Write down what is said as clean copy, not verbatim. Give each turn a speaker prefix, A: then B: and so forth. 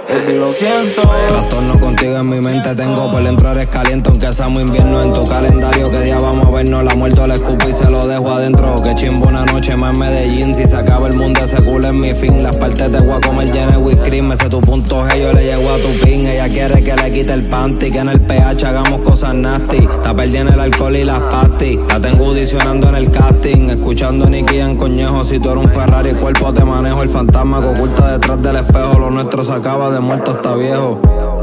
A: baby, lo siento.
B: Trastorno contigo en mi mente tengo, por dentro eres caliente aunque seamos invierno. En tu calendario qué día vamos a vernos, la muerto la escupo y se lo dejo adentro. Que chimbo una noche más en Medellín, si se acaba el mundo ese culo es mi fin. Las partes de voy a comer llena de whisky, me sé tu punto G, yo le llego a tu pin. Ella quiere que le quite el panty, que en el PH hagamos cosas nasty. Está perdiendo el alcohol y las pastis, la tengo audicionando en el casting. Escuchando a Nicky en coñejo, si tú eres un Ferrari cuerpo te manejo. El fantasma que oculta detrás del espejo, lo nuestro se acaba de muerto, está viejo.